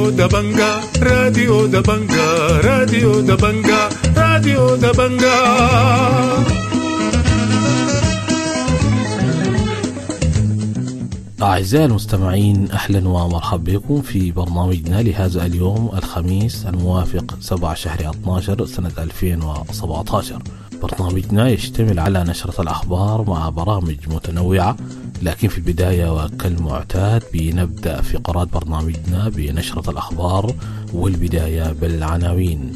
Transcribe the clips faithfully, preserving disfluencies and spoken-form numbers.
راديو دبنجا راديو دبنجا راديو دبنجا راديو دبنجا. أعزائي المستمعين، أهلا ومرحبا بكم في برنامجنا لهذا اليوم الخميس الموافق سبعة شهر اثنا عشر سنة ألفين وسبعة عشر. برنامجنا يشتمل على نشرة الأخبار مع برامج متنوعة، لكن في البداية وكالمعتاد بنبدأ فقرات برنامجنا بنشرة الأخبار، والبداية بالعناوين.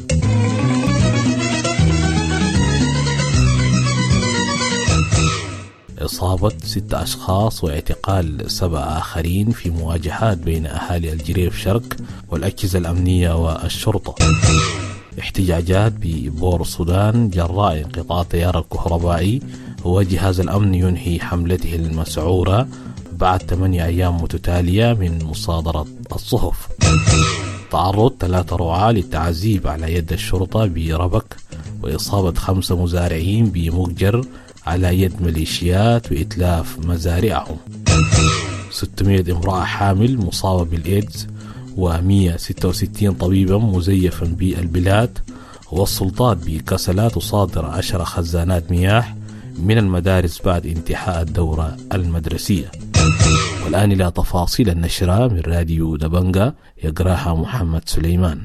إصابة ست أشخاص واعتقال سبع آخرين في مواجهات بين أهالي الجريف شرق والأجهزة الأمنية والشرطة. احتجاجات ببور السودان جراء انقطاع التيار الكهربائي، وجهاز الأمن ينهي حملته المسعورة بعد ثمانية أيام متتالية من مصادرة الصحف. تعرض ثلاثة رعاة للتعذيب على يد الشرطة بربك، وإصابة خمسة مزارعين بمججر على يد ميليشيات وإتلاف مزارعهم. ستمائة امرأة حامل مصابة بالإيدز، ومئة وستة وستين طبيبا مزيفا بالبلاد. والسلطات بكسلا تصادر عشر خزانات مياه من المدارس بعد انتهاء الدورة المدرسية. والآن إلى تفاصيل النشرة من راديو دبنجا، يقراها محمد سليمان.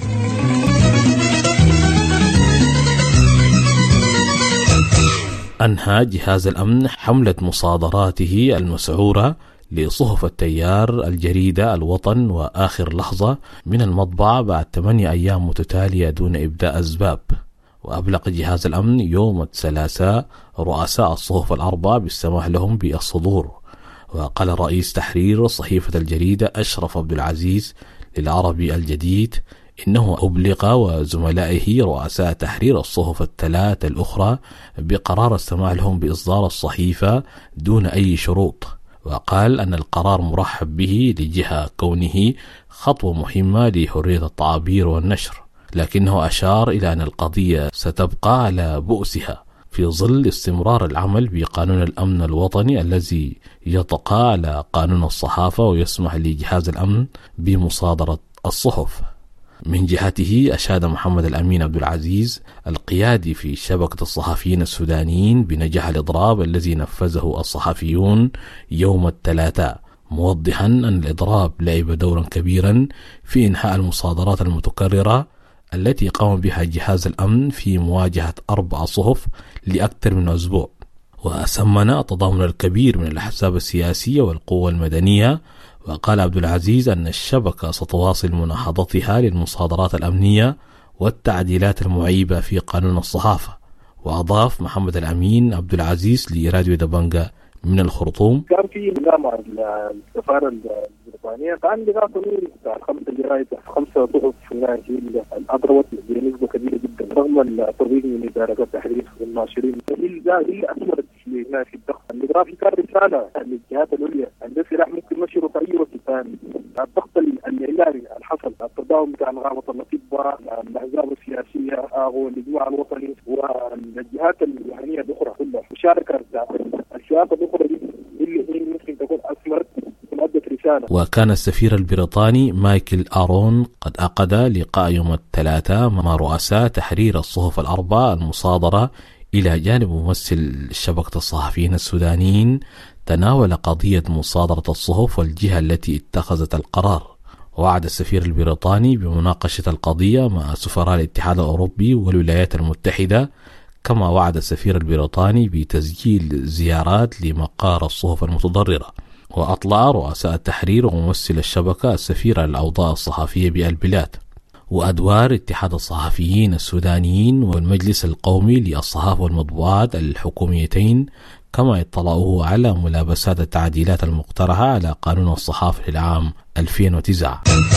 أنهى جهاز الأمن حملة مصادراته المسعورة لصحف التيار الجريدة الوطن وآخر لحظة من المطبعة بعد ثمانية أيام متتالية دون إبداء أسباب. وأبلغ جهاز الأمن يوم الثلاثاء رؤساء الصحف الأربعة بالسماح لهم بالصدور. وقال رئيس تحرير صحيفة الجريدة أشرف عبد العزيز للعربي الجديد إنه أبلغ وزملائه رؤساء تحرير الصحف الثلاث الأخرى بقرار السماح لهم بإصدار الصحيفة دون أي شروط. وقال أن القرار مرحب به لجهة كونه خطوة مهمة لحرية التعبير والنشر، لكنه أشار إلى أن القضية ستبقى على بؤسها في ظل استمرار العمل بقانون الأمن الوطني الذي يطغى على قانون الصحافة ويسمح لجهاز الأمن بمصادرة الصحف. من جهته أشاد محمد الأمين عبد العزيز القيادي في شبكة الصحفيين السودانيين بنجاح الإضراب الذي نفذه الصحفيون يوم الثلاثاء، موضحا أن الإضراب لعب دورا كبيرا في إنهاء المصادرات المتكررة التي قام بها جهاز الأمن في مواجهة أربع صحف لأكثر من أسبوع. وأسمن التضامن الكبير من الأحزاب السياسية والقوى المدنية. وقال عبد العزيز أن الشبكة ستواصل مناهضتها للمصادرات الأمنية والتعديلات المعيبة في قانون الصحافة. وأضاف محمد الأمين عبد العزيز لراديو دبنجا من الخرطوم: كان في نظام السفارة البريطانية كان لغا قانون خمسة جرائد خمسة صحف في الناشئين أضربت بنسبة كبيرة جدا رغم الترويج من إدارة التحرير والناشرين. إلا إلا أثمرت هنا في الضغط النظام. في كان رسالة للجهات العليا التي راح ممكن نشره في أي وقت ثاني. الضغط الإعلامي الحصل التضامن بتاع نقابة الأطباء الأحزاب السياسية والإجماع الوطني والجهات المعنية الأخرى كلها مشاركة السياسة الأخرى دي اللي هي ممكن تكون أثمرت وأدت رسالة. وكان السفير البريطاني مايكل آرون قد عقد لقاء يوم الثلاثاء مع رؤساء تحرير الصحف الأربعة المصادرة إلى جانب ممثل شبكة الصحفيين السودانيين، تناول قضية مصادرة الصحف والجهة التي اتخذت القرار. وعد السفير البريطاني بمناقشة القضية مع سفراء الاتحاد الأوروبي والولايات المتحدة، كما وعد السفير البريطاني بتسجيل زيارات لمقار الصحف المتضررة. وأطلع رؤساء التحرير وممثل الشبكة السفير للأوضاع الصحفية بالبلاد وأدوار اتحاد الصحفيين السودانيين والمجلس القومي للصحافة والمطبوعات الحكوميتين، كما اطلعوه على ملابسات التعديلات المقترحة على قانون الصحافة للعام ألفين وتسعة.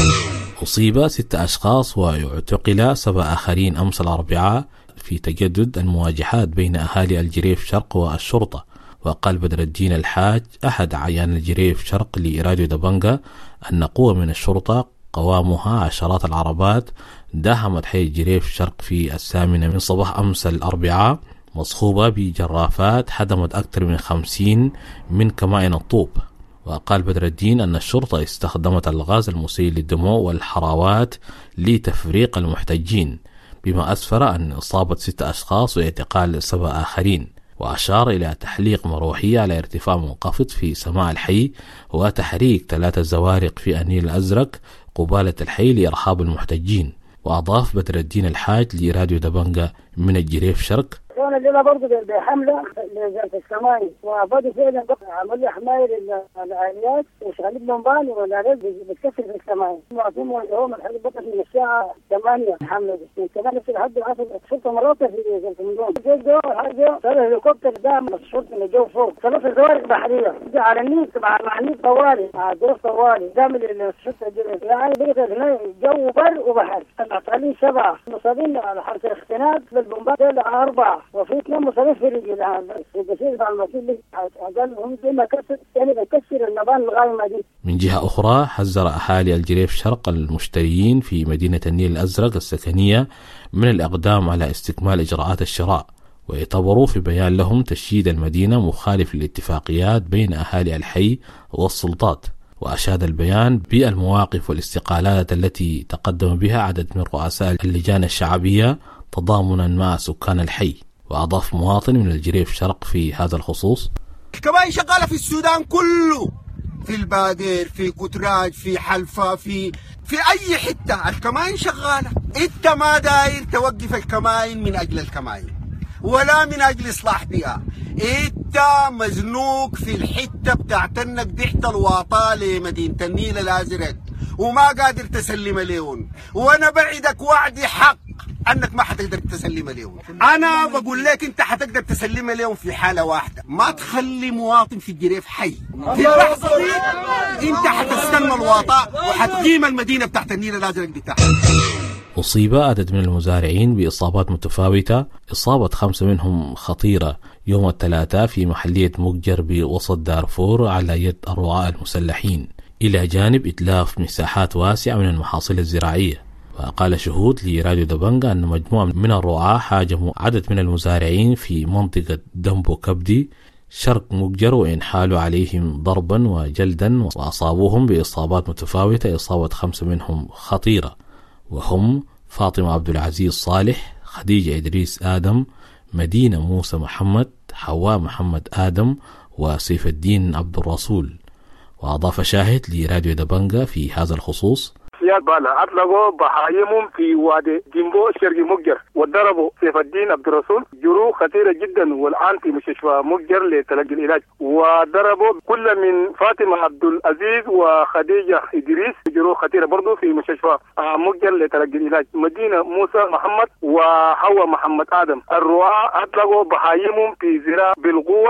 أصيب ست أشخاص واعتقل سبع آخرين أمس الأربعاء في تجدد المواجهات بين أهالي الجريف شرق والشرطة. وقال بدر الدين الحاج أحد عيان الجريف شرق لراديو دبنجا أن قوة من الشرطة قوامها عشرات العربات داهمت حي الجريف شرق في الثامنة من صباح أمس الأربعاء، مصحوبة بجرافات حدمت أكثر من خمسين من كمائن الطوب. وقال بدر الدين أن الشرطة استخدمت الغاز المسيل للدموع والحراوات لتفريق المحتجين، بما أسفر عن إصابة ستة أشخاص واعتقال سبع آخرين. وأشار إلى تحليق مروحية على ارتفاع منخفض في سماء الحي وتحريك ثلاثة زوارق في النيل الأزرق قبالة الحي لإرحاب المحتجين. وأضاف بدر الدين الحاج لراديو دبنجة من الجريف شرق: كان الليلة برضه بحملة في السماء، وبدوا فعلا عملوا حماية للعائلات وشغالين لهم باني والعائلات بتكسر في السماء. معظم اليوم الحملة بدأت من الساعة ثمانية الحملة من ثمانية لحد العصر. الشرطة مرات في المنظومة جيت جو حاجة صار هليكوبتر داعم الشرطة من الجو فوق ثلاث زوارق بحرية على النيل مع مع النيل طوالي مع ظروف طوالي داعم الشرطة يعني بقت هنا جو بر وبحر. المعتقلين سبعة مصابين على حرف الاختناق بالبومبات أربعة وفي اثنين مصابين في رجل في الجسير مع الموكيل اللي قالهم زي ما كسر يعني بكسر النبان الغايمة دي. من جهة أخرى حذر أهالي الجريف شرق المشترين في مدينة النيل الأزرق السكنية من الإقدام على استكمال إجراءات الشراء، واعتبروا في بيان لهم تشييد المدينة مخالف للاتفاقيات بين أهالي الحي والسلطات. وأشاد البيان بالمواقف والاستقالات التي تقدم بها عدد من رؤساء اللجان الشعبية تضامنا مع سكان الحي. وأضاف مواطن من الجريف شرق في هذا الخصوص: الكبائن شغالة في السودان كله، في البادر، في كتراج، في حلفة، في في أي حتة الكمائن شغالة. أنت ما داير توقف الكمائن من أجل الكمائن ولا من أجل إصلاح بيئة، أنت مزنوق في الحتة بتاعتنك تحت الواطة لمدينة النيل الأزرق وما قادر تسلم لهم، وأنا بعدك وعدي حق أنك ما حتقدر تسلم لهم. أنا بقول لك أنت حتقدر تسلم لهم في حالة واحدة، ما تخلي مواطن في الجريف حي. في اللحظة دي أنت حتستنى الواطة وحتقيم المدينة بتاعت النيل الأزرق بتاعها. أصيب عدد من المزارعين بإصابات متفاوتة، إصابة خمسة منهم خطيرة يوم الثلاثاء في محلية مقجر بوسط دارفور على يد الرعاة المسلحين، إلى جانب إتلاف مساحات واسعة من المحاصيل الزراعية. وقال شهود لراديو دبنجة أن مجموعة من الرعاة حاجموا عدد من المزارعين في منطقة دمبو كبدي شرق مقجر وانحالوا عليهم ضربا وجلدا، وأصابوهم بإصابات متفاوتة، إصابة خمسة منهم خطيرة وهم فاطمة عبد العزيز صالح، خديجة إدريس آدم، مدينة موسى محمد، حواء محمد آدم، وسيف الدين عبد الرسول. وأضاف شاهد لراديو دبنجة في هذا الخصوص: سياد بالا أطلقوا بحايمهم في وادي جنبو شرقي مقجر وضربوا سيف الدين عبد الرسول جروح خطيرة جدا، والآن في مستشفى مقجر لتلقي العلاج. وضربوا كل من فاطمة عبد العزيز وخديجة إدريس جروح خطيرة برضو في مستشفى مقجر لتلقي العلاج. مدينة موسى محمد وحواء محمد آدم الرعاة أطلقوا بحايمهم في زراعة بالقوة.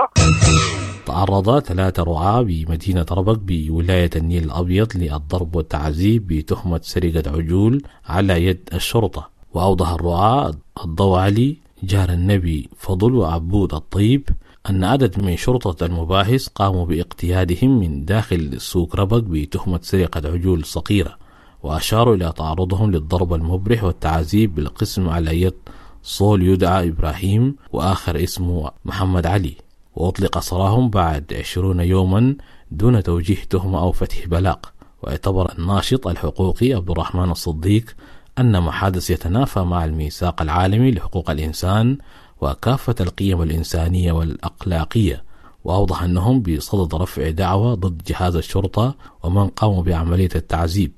تعرض ثلاثة رعاة بمدينة ربك بولاية النيل الأبيض للضرب والتعذيب بتهمة سرقة عجول على يد الشرطة. وأوضح الرعاة الضوء علي جار النبي فضل وعبود الطيب أن عدد من شرطة المباحث قاموا باقتيادهم من داخل سوق ربك بتهمة سرقة عجول صغيرة، وأشاروا إلى تعرضهم للضرب المبرح والتعذيب بالقسم على يد صول يدعى إبراهيم وآخر اسمه محمد علي، وأطلق سراهم بعد عشرون يوما دون توجيه تهمة أو فتح بلاغ. واعتبر الناشط الحقوقي عبد الرحمن الصديق أن ما حدث يتنافى مع الميثاق العالمي لحقوق الإنسان وكافة القيم الإنسانية والأخلاقية، وأوضح أنهم بصدد رفع دعوى ضد جهاز الشرطة ومن قاموا بعملية التعذيب.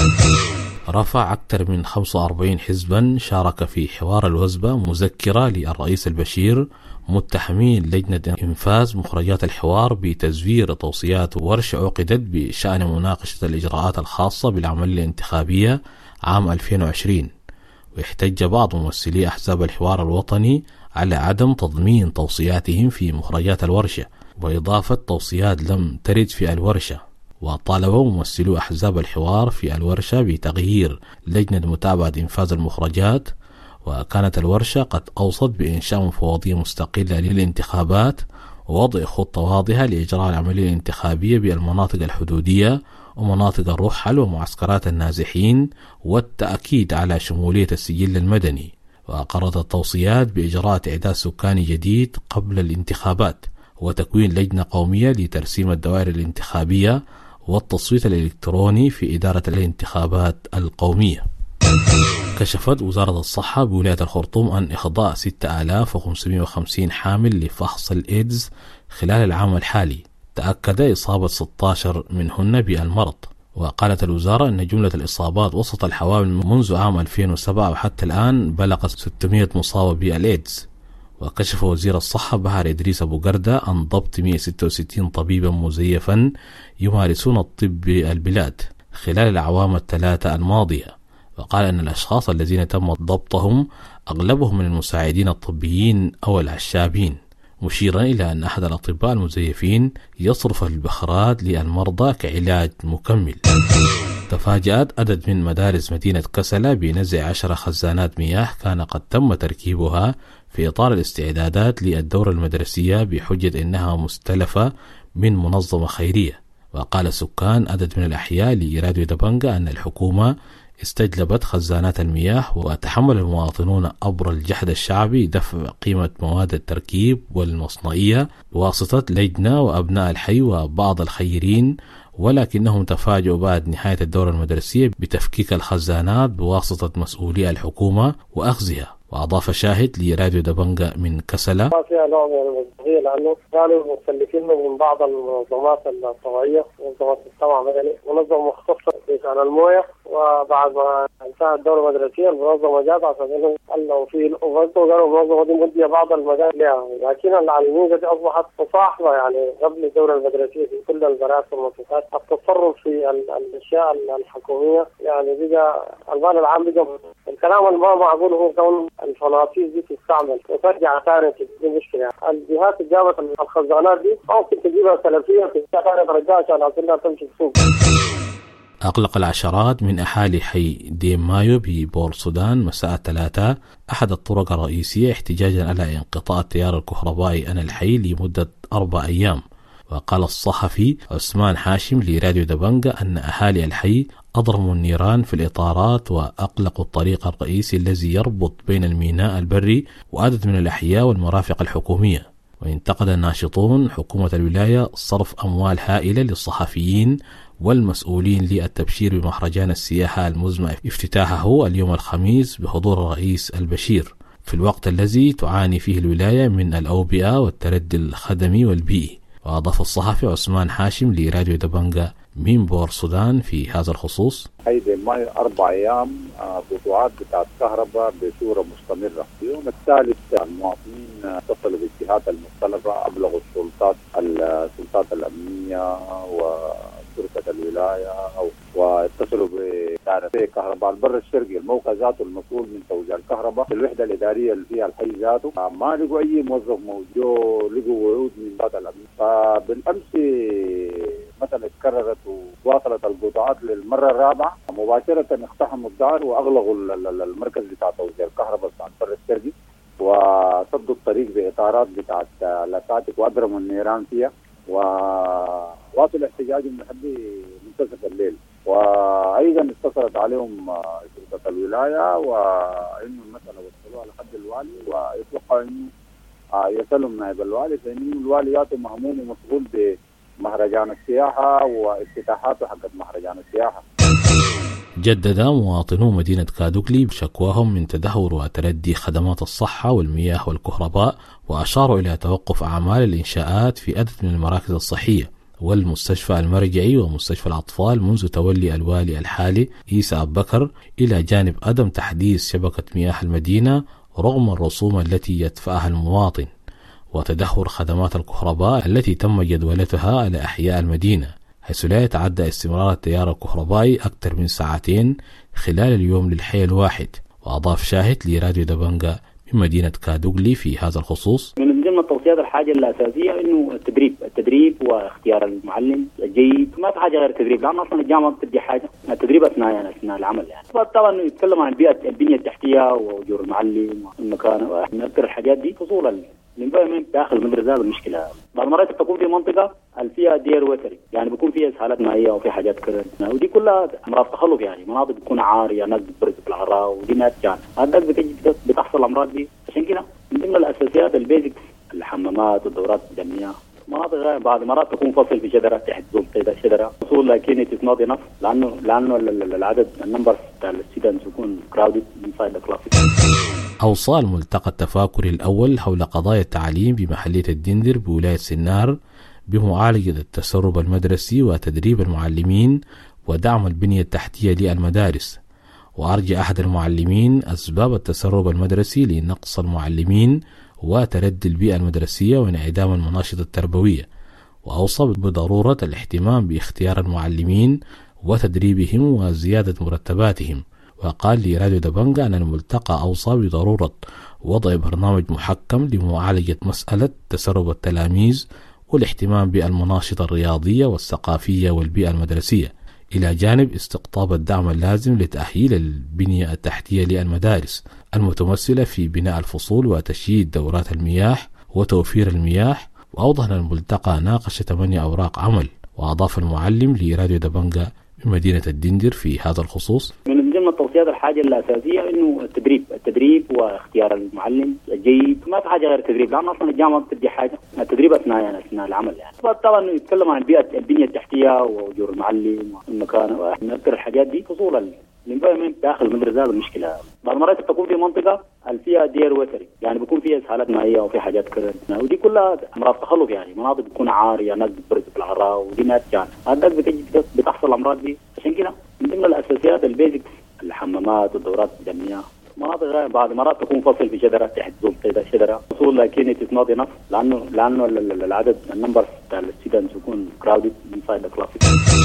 رفع أكثر من خمسة وأربعين حزبا شارك في حوار الوزبة مذكرة للرئيس البشير متهمين لجنة إنفاذ مخرجات الحوار بتزوير توصيات ورشة عقدت بشأن مناقشة الإجراءات الخاصة بالعملية الانتخابية عام ألفين وعشرين. واحتج بعض ممثلي أحزاب الحوار الوطني على عدم تضمين توصياتهم في مخرجات الورشة وإضافة توصيات لم ترد في الورشة. وطالب ممثلو أحزاب الحوار في الورشة بتغيير لجنة متابعة إنفاذ المخرجات، وكانت الورشة قد أوصت بإنشاء مفوضية مستقلة للانتخابات ووضع خطة واضحة لإجراء العملية الانتخابية بالمناطق الحدودية ومناطق الرحل ومعسكرات النازحين، والتأكيد على شمولية السجل المدني. وأقرت التوصيات بإجراء تعداد سكاني جديد قبل الانتخابات، هو تكوين لجنة قومية لترسيم الدوائر الانتخابية والتصويت الإلكتروني في إدارة الانتخابات القومية. كشفت وزارة الصحة بولاية الخرطوم عن إخضاع ستة آلاف وخمسمائة وخمسين حامل لفحص الإيدز خلال العام الحالي، تأكد إصابة ستة عشر منهن بالمرض. وقالت الوزارة أن جملة الإصابات وسط الحوامل منذ عام ألفين وسبعة وحتى الآن بلغت ستمائة مصابة بالإيدز. وكشف وزير الصحة بهار إدريس أبو قردة عن ضبط مائة وستة وستين طبيبا مزيفا يمارسون الطب بالبلاد خلال الأعوام الثلاثة الماضية. وقال أن الأشخاص الذين تم ضبطهم أغلبهم من المساعدين الطبيين أو العشابين، مشيرا إلى أن أحد الأطباء المزيفين يصرف البخارات للمرضى كعلاج مكمل. تفاجأت عدد من مدارس مدينة كسلة بنزع عشر خزانات مياه كان قد تم تركيبها في إطار الاستعدادات للدورة المدرسية بحجة أنها مستلفة من منظمة خيرية. وقال سكان عدد من الأحياء لراديو دبنجة أن الحكومة استجلبت خزانات المياه، وتحمل المواطنون أبر الجحد الشعبي دفع قيمة مواد التركيب والمصنعية بواسطة لجنة وأبناء الحي وبعض الخيرين، ولكنهم تفاجؤوا بعد نهاية الدورة المدرسية بتفكيك الخزانات بواسطة مسؤولي الحكومة وأخذها. وأضاف شاهد لراديو دبنجة من كسلة: ما فيها نوع من المصداقية لأنه كانوا مستلفين من بعض المنظمات الطوعية، منظمات المجتمع المدني، منظمة مختصة في شأن الموية. وبعد ما انتهت الدورة المدرسية المنظمة جات عشان انهم قالوا في وفرتوا قالوا المنظمة دي مدية بعض المجال لها، لكن العالمين دي أصبحت مصاحبة يعني قبل الدورة المدرسية في كل البراس والمؤسسات. التصرف في الأشياء الحكومية يعني بقى البال العام بقى الكلام الما معقول هو كون الفناطيس دي تستعمل وترجع ثاني. دي مشكلة. الجهات اللي جابت الخزانات دي ممكن تجيبها سلفية ترجع ثاني ترجعها عشان عشان تمشي السوق. أقلق العشرات من أهالي حي ديم مايو ببور السودان مساء الثلاثاء أحد الطرق الرئيسية احتجاجا على انقطاع التيار الكهربائي عن الحي لمدة أربع أيام. وقال الصحفي عثمان حاشم لراديو دبنجة أن أهالي الحي أضرموا النيران في الإطارات وأقلقوا الطريق الرئيسي الذي يربط بين الميناء البري وعدد من الأحياء والمرافق الحكومية. وانتقد الناشطون حكومة الولاية صرف أموال هائلة للصحفيين والمسؤولين للتبشير بمهرجان السياحة المزمع افتتاحه اليوم الخميس بحضور الرئيس البشير، في الوقت الذي تعاني فيه الولاية من الأوبئة والتردي الخدمي والبيئي. وأضاف الصحفي عثمان حاشم لراديو دبنجة من بور السودان في هذا الخصوص: هيدي الماء أربع أيام قطوعات بتاعت كهرباء بصورة مستمرة. اليوم الثالث المواطنين اتصلوا بالجهات المختلفة، أبلغوا السلطات السلطات الأمنية وشرطة الولاية واتصلوا بإدارة كهرباء البر الشرقي، الموقع ذاته المسؤول من توزيع الكهرباء في الوحدة الإدارية اللي فيها الحي ذاته. ما لقوا أي موظف موجود، لقوا وعود من ذات الأمن. فبالأمس مثلا اتكررت وواصلت القطاعات للمرة الرابعة، مباشرة اقتحموا الدار وأغلقوا المركز بتاع توزيع الكهرباء بتاع البر الشرقي، وصدوا الطريق بإطارات بتاعت لاساتك وأضرموا النيران فيها، وواصلوا احتجاجهم لحد منتصف الليل. وأيضا اتصلت عليهم شرطة الولاية وإنه المسألة وصلوها لحد الوالي، ويتوقع إنه يسألهم نائب الوالي، فإنه الوالي ياته مهموم ومسؤول بمهرجان السياحة وافتتاحاته حقت مهرجان السياحة. جدد مواطنو مدينة كادوكلي بشكواهم من تدهور وتردي خدمات الصحة والمياه والكهرباء، وأشاروا إلى توقف أعمال الإنشاءات في عدد من المراكز الصحية والمستشفى المرجعي ومستشفى الأطفال منذ تولي الوالي الحالي عيسى أبو بكر، إلى جانب عدم تحديث شبكة مياه المدينة رغم الرسوم التي يدفعها المواطن، وتدهور خدمات الكهرباء التي تم جدولتها على أحياء المدينة، حيث لا يتعدى استمرار التيار الكهربائي أكثر من ساعتين خلال اليوم للحي الواحد. وأضاف شاهد لراديو دبنجة من مدينة كادوغلي في هذا الخصوص: من ضمن التوصيات الحاجة الأساسية إنه التدريب التدريب واختيار المعلم الجيد. ما في حاجة غير التدريب، لأن أصلا الجامعة بتدي حاجة التدريب أثناء يعني أثناء العمل. يعني طبعا يتكلم عن البيئة البنية التحتية وأجور المعلم والمكان، من أكثر الحاجات دي فصولا الانفايرمنت داخل المدرسة. هذا المشكلة بعض المرات تكون في منطقة فيها دير وتري، يعني بيكون فيها اسهالات مائية وفي حاجات كده، ودي كلها أمراض تخلف، يعني مناطق بتكون عارية، ناس بتبرز بالعراء ودي ما تجان، هذا بتجي بتحصل الأمراض دي. عشان كده من ضمن الأساسيات البيزكس الحمامات والدورات الدموية مناطق بعض مرات تكون فصل في شجرة تحت ظل شجرة فصول، لكن it is not enough لأنه لأنه العدد النمبر بتاع الستودنتس يكون crowded inside the class. أوصى الملتقى التفاكري الأول حول قضايا التعليم بمحلية الدندر بولاية سنار بمعالجة التسرب المدرسي وتدريب المعلمين ودعم البنية التحتية للمدارس. وأرجى أحد المعلمين أسباب التسرب المدرسي لنقص المعلمين وتردي البيئة المدرسية وانعدام المناشط التربوية، وأوصى بضرورة الاهتمام باختيار المعلمين وتدريبهم وزيادة مرتباتهم. وقال لراديو دبنجا أن الملتقى أوصى بضرورة وضع برنامج محكم لمعالجة مسألة تسرب التلاميذ والاهتمام بالمناشط الرياضية والثقافية والبيئة المدرسية، إلى جانب استقطاب الدعم اللازم لتأهيل البنية التحتية للمدارس المتمثلة في بناء الفصول وتشييد دورات المياه وتوفير المياه. وأوضح أن الملتقى ناقش ثمانية أوراق عمل، وأضاف المعلم لراديو دبنجا بمدينة الدندر في هذا الخصوص: من ضمن التوصيات الحاجة الأساسية إنه التدريب التدريب واختيار المعلم الجيد. ما في حاجة غير التدريب، لأن أصلا الجامعة بتدي حاجة التدريب أثناء يعني أثناء العمل يعني. طبعا يتكلم عن البيئة البنية التحتية وأجور المعلم والمكان من أكثر الحاجات دي فصولا الانفايرمنت داخل المدرسة. هذا المشكلة بعض المرات تكون في منطقة فيها دير وتري، يعني بيكون فيها اسهالات مائية وفي حاجات كده، ودي كلها أمراض تخلف، يعني مناطق بتكون عارية، ناس بتبرز بالعراء ودي ما تجان هذا بتجي بتحصل الأمراض دي. عشان كده من ضمن الأساسيات البيزكس الحمامات والدورات الجمعية. مناطق بعض مرات تكون فصل في شجرة تحت ظل شجرة فصول، لكن it is not enough لأنه لأنه العدد النمبر بتاع الستودنتس يكون crowded inside the class.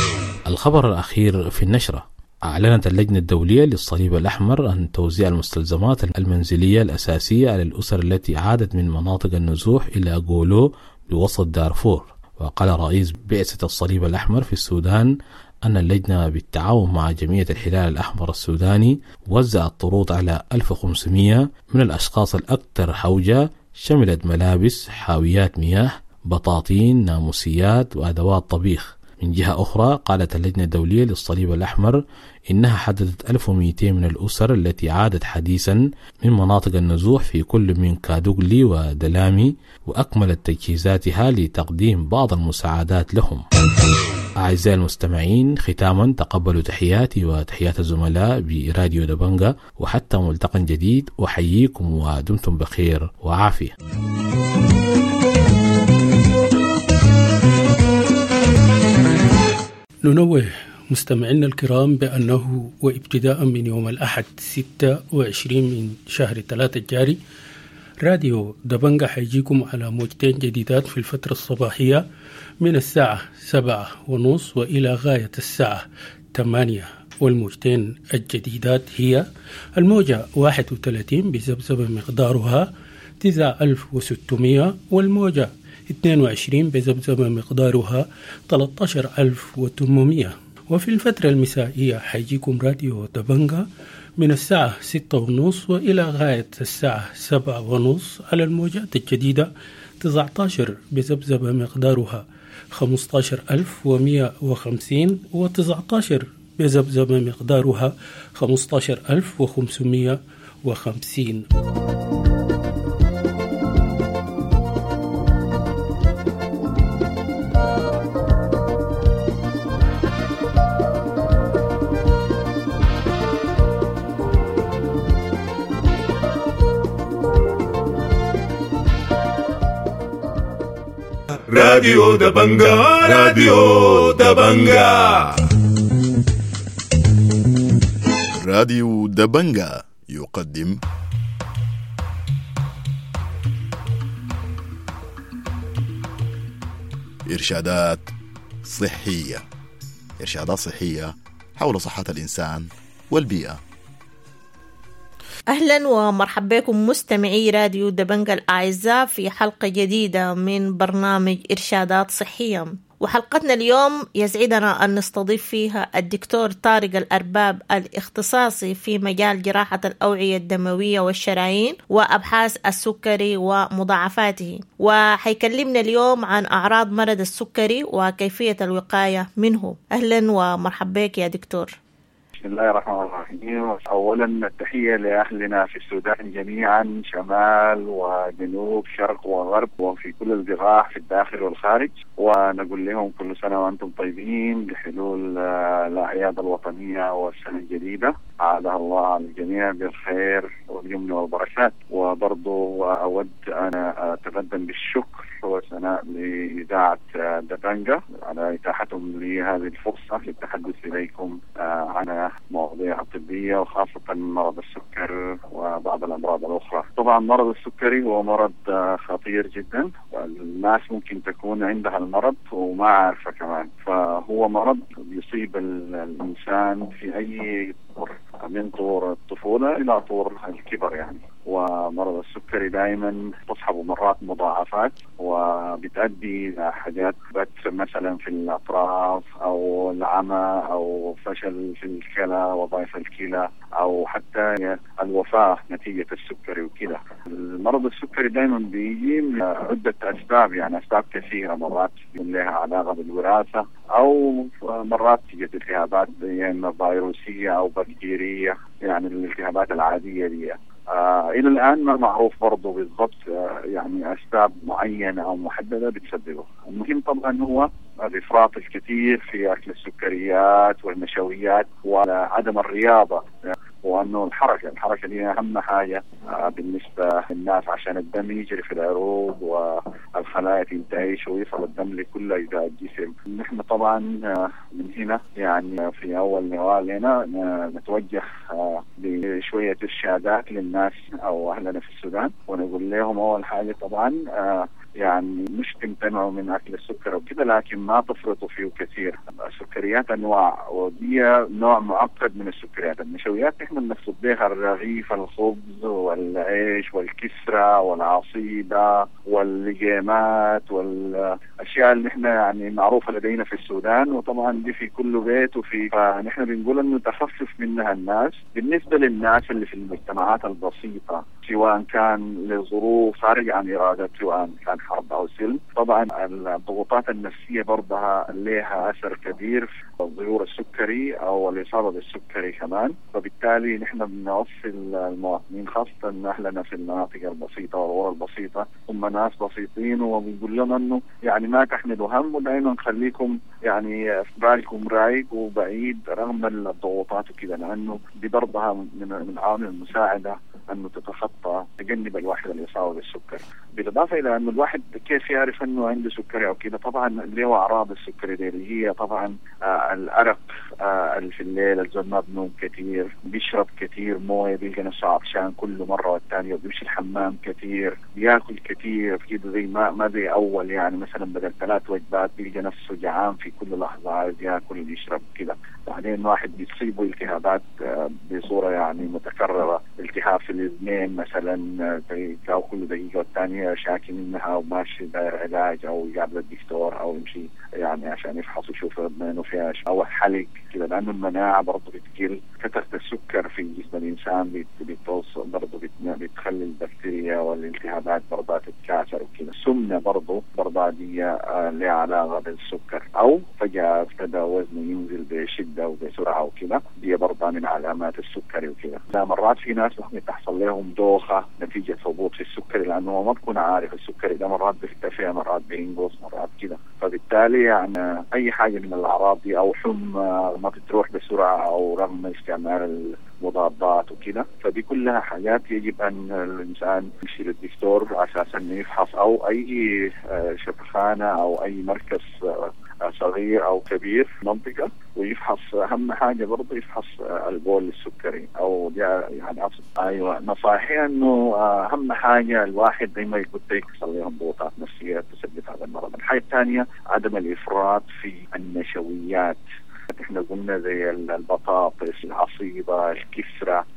الخبر الأخير في النشرة: أعلنت اللجنة الدولية للصليب الأحمر عن توزيع المستلزمات المنزلية الأساسية على الأسر التي عادت من مناطق النزوح إلى غولو بوسط دارفور. وقال رئيس بعثة الصليب الأحمر في السودان أن اللجنة بالتعاون مع جمعية الهلال الأحمر السوداني وزعت طرود على ألف وخمسمائة من الأشخاص الأكثر حوجة، شملت ملابس، حاويات مياه، بطاطين، ناموسيات وأدوات طبيخ. من جهة أخرى قالت اللجنة الدولية للصليب الأحمر إنها حددت ألف ومئتين من الأسر التي عادت حديثا من مناطق النزوح في كل من كادوغلي ودلامي، وأكملت تجهيزاتها لتقديم بعض المساعدات لهم. أعزائي المستمعين، ختاما تقبلوا تحياتي وتحيات الزملاء براديو دبنجا، وحتى ملتقى جديد أحييكم ودمتم بخير وعافية. ننوه مستمعينا الكرام بأنه وابتداء من يوم الأحد ستة وعشرين من شهر ثلاثة الجاري راديو دبنجا حيجيكم على موجتين جديدات في الفترة الصباحية من الساعة سبعة ونص وإلى غاية الساعة ثمانية، والموجتين الجديدات هي الموجة واحد وثلاثين بذبذبة مقدارها تسعة آلاف وستمائة، والموجة اثنين وعشرين بذبذبة مقدارها ثلاثة عشر ألف وثمانمائة. وفي الفترة المسائية حيجيكم راديو دبنجا من الساعة ستة ونص وإلى غاية الساعة سبعة ونص على الموجات الجديدة تسعة عشر بذبذبة مقدارها خمسة عشر ألف ومئة وخمسين وتسعة عشر بذبذبة مقدارها خمسة عشر ألف وخمسمائة وخمسين. راديو دبنجا راديو دبنجا راديو دبنجا يقدم إرشادات صحية إرشادات صحية حول صحة الإنسان والبيئة. أهلا ومرحبا بكم مستمعي راديو دبنجا الأعزاء في حلقة جديدة من برنامج إرشادات صحية. وحلقتنا اليوم يسعدنا أن نستضيف فيها الدكتور طارق الأرباب الاختصاصي في مجال جراحة الأوعية الدموية والشرايين وأبحاث السكري ومضاعفاته، وحيكلمنا اليوم عن أعراض مرض السكري وكيفية الوقاية منه. أهلا ومرحبا بك يا دكتور. بسم الله الرحمن الرحيم. أولا التحية لأهلنا في السودان جميعا، شمال وجنوب شرق وغرب وفي كل البقاع في الداخل والخارج، ونقول لهم كل سنة وأنتم طيبين بحلول الأعياد الوطنية والسنة الجديدة، عادها الله على الجميع بالخير واليمن والبركات. وبرضو أود أنا أتقدم بالشكر والثناء لإذاعة دبنجة على إتاحتهم لي هذه الفرصة للتحدث إليكم عن مواضيع طبية وخاصة مرض السكر وبعض الأمراض الأخرى. طبعا مرض السكري هو مرض خطير جدا، والناس ممكن تكون عندها المرض وما عارفة كمان، فهو مرض يصيب الإنسان في أي طور من طور الطفولة إلى طور الكبر يعني. ومرض السكري دائما تصحب مرات مضاعفات وبتؤدي إلى حاجات بث مثلا في الأطراف أو العمى أو فشل في الكلى وضعف الكلى أو حتى الوفاة نتيجة السكري وكذا. المرض السكري دائما بيجي من عدة أسباب، يعني أسباب كثيرة، مرات لها علاقة بالوراثة أو مرات تيجي التهابات يعني فيروسية أو بكتيرية، يعني الالتهابات العادية دي. آه إلى الآن ما معروف برضو بالضبط آه يعني أسباب معينة أو محددة بتسببه. المهم طبعا هو الإفراط الكثير في أكل السكريات والنشويات وعدم الرياضة، وأنه الحركة الحركة دي أهم حاجة آه بالنسبة للناس عشان الدم يجري في العروق والخلايا تنتعش ويصل الدم لكل أجزاء الجسم. نحن طبعا آه من هنا يعني في أول نوال هنا نتوجه آه بشوية إرشادات للناس أو أهلنا في السودان، ونقول لهم أول حاجة طبعا آه يعني مش تمتنعوا من أكل السكر وكذا، لكن ما تفرطوا فيه كثير. السكريات أنواع، ودي نوع معقد من السكريات. النشويات إحنا بنقصد بها الرغيف، الخبز والعيش والكسرة والعصيدة واللجيمات والأشياء اللي إحنا يعني معروفة لدينا في السودان، وطبعا دي في كل بيت وفي، فنحن بنقول إنه تخفف منها الناس. بالنسبة للناس اللي في المجتمعات البسيطة سواء كان لظروف خارج عن إرادة، سواء كان حرب أو سلم، طبعا الضغوطات النفسية برضها لها أثر كبير في ظهور السكري أو الإصابة بالسكري كمان. فبالتالي نحن بنوصل المواطنين خاصة أهلنا في المناطق البسيطة والغرى البسيطة هم ناس بسيطين، وبنقول لهم إنه يعني ما تحملوا هم، ودائما خليكم يعني في بالكم رايق وبعيد رغم الضغوطات وكذا، لأنه دي برضها من العوامل المساعدة أنه تتخطى تجنب الواحد الإصابة بالسكر. بالإضافة إلى أنه الواحد كيف يعرف أنه عنده سكري أو كده، طبعا له أعراض السكري دي اللي هي طبعا آه الأرق آه اللي في الليل، الزول ما بنوم كثير، بيشرب كثير موية، بيلقى نفسه عطشان كل مرة والثانية، بيمشي الحمام كثير، بياكل كثير كده زي ما ما زي أول، يعني مثلا بدل ثلاث وجبات بيلقى نفسه جعان في كل لحظة عايز ياكل يشرب كده. بعدين واحد بيصيبه التهابات آه بصورة يعني متكررة، التهاب في الاذنين مثلا أو كل دقيقة والثانية شاكي منها وماشي داير علاج أو يقابل الدكتور أو يمشي يعني عشان يفحص يشوف اذنينه فيها أو حلق كده، لأنه المناعة برضه بتقل. كثرة السكر في جسم الإنسان بتوصل برضه بتخلي البكتيريا والالتهابات برضه تتكاثر وكده. السمنة برضه برضه دي لها علاقة بالسكر، أو فجأة ابتدى وزنه ينزل بشدة وبسرعة وكده، دي برضه من علامات السكري وكده. مرات في ناس ممكن تحصل لهم دوخة نتيجة هبوط في السكري، لأنه ما بكون عارف السكري ده مرات بيرتفع مرات بينقص مرات كده. فبالتالي يعني أي حاجة من الأعراض دي أو حمى ما بتروح بسرعة أو رغم استعمال المضادات وكده، فدي كلها حاجات يجب أن الإنسان يمشي للدكتور على أساس أنه يفحص، أو أي شفخانة أو أي مركز صغير أو كبير في منطقة ويفحص. أهم حاجة برضه يفحص البول السكري أو يعني أصل أيوة نصائحي إنه أهم حاجة الواحد دايما يكون يحصل لهم ضغوطات نفسية تسبب هذا المرض. الحاجة الثانية عدم الإفراط في النشويات. احنا قلنا زي البطاطس، العصيدة، الكسرة،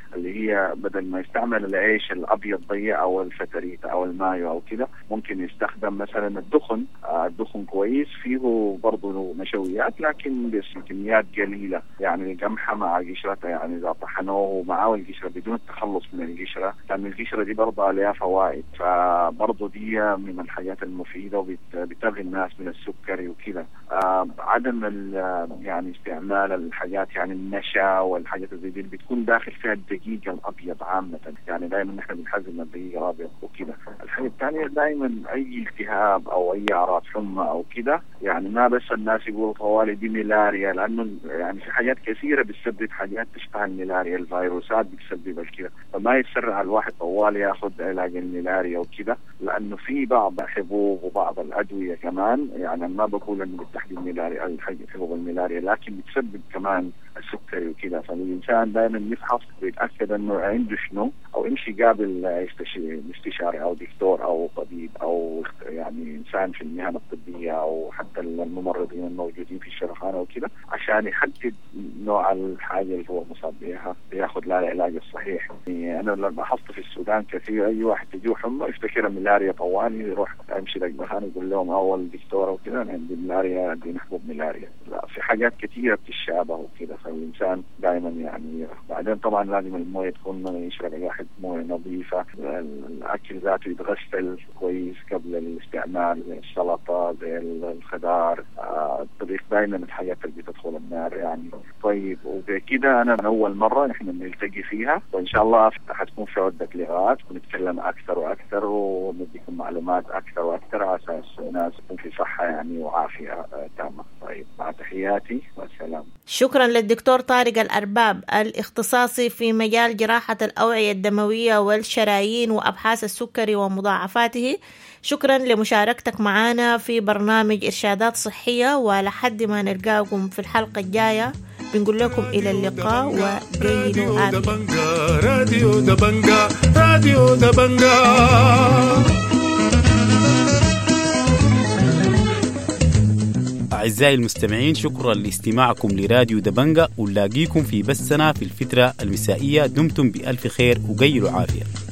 اللي هي بدل ما يستعمل العيش الابيض ضيق او الفتريتا او المايو او كده، ممكن يستخدم مثلا الدخن. آه الدخن كويس، فيه برضه نشويات لكن بكميات قليله، يعني القمحه مع قشرتها، يعني اذا طحنوه معاه القشره بدون التخلص من القشره، لان القشره دي برضه لها فوائد، فبرضه دي من الحاجات المفيده وبتغي الناس من السكري وكده. آه عدم يعني استعمال الحاجات يعني النشا والحاجات زي دي بتكون داخل فيها الدقيق الابيض عامه، يعني دائما نحن بنحزم الدقيق الابيض وكده. الحاجه الثانيه دائما اي التهاب او اي اعراض حمى او كده، يعني ما بس الناس يقولوا طوالي دي ملاريا، لانه يعني في حاجات كثيره بتسبب حاجات تشبه الملاريا، الفيروسات بتسبب كده، فما يتسرع الواحد طوالي ياخذ علاج الملاريا وكده، لانه في بعض الحبوب وبعض الادويه كمان، يعني ما بقول انه بالتحديد ملاريا الحاجه حبوب الملاريا، لكن بتسبب كمان السكري وكده. فالإنسان دائما يفحص ويتأكد أنه عنده شنو، أو يمشي قابل مستشاري أو دكتور أو طبيب أو يعني إنسان في المهن الطبية أو حتى الممرضين الموجودين في الشرخانة وكده، عشان يحدد نوع الحاجة اللي هو مصاب بها ياخذ لها العلاج الصحيح. يعني أنا لما لاحظت في السودان كثير أي واحد تجيه حمى يفتكر ملاريا طوالي، يروح يمشي للمكان يقول لهم أول دكتور أو كده أنا عندي ملاريا، عندي حبوب ملاريا. لا، في حاجات كثيرة بتشابه وكده، فالإنسان دائما يعني. بعدين طبعا لازم المويه تكون يشرب الواحد مويه نظيفه، الاكل ذاته يتغسل كويس قبل الاستعمال، زي السلطه زي الخضار، الطبيخ دائما الحاجات اللي بتدخل النار يعني. طيب وبكده انا من اول مره نحن بنلتقي فيها، وان شاء الله حتكون في عده لغات ونتكلم اكثر واكثر ونديكم معلومات اكثر واكثر على اساس الناس تكون في صحه يعني وعافيه تامه. طيب مع تحياتي والسلام. شكرا للدكتور طارق الأرباب، الاختصاصي في مجال جراحة الأوعية الدموية والشرايين وأبحاث السكري ومضاعفاته. شكرا لمشاركتك معنا في برنامج إرشادات صحية، ولحد ما نلقاكم في الحلقة الجاية بنقول لكم إلى اللقاء وجيدوا عافية. راديو دبنجا راديو دبنجا. أعزائي المستمعين، شكرا لاستماعكم لراديو دبنجا، ونلاقيكم في بثنا في الفترة المسائية. دمتم بألف خير وجيلوا عافية.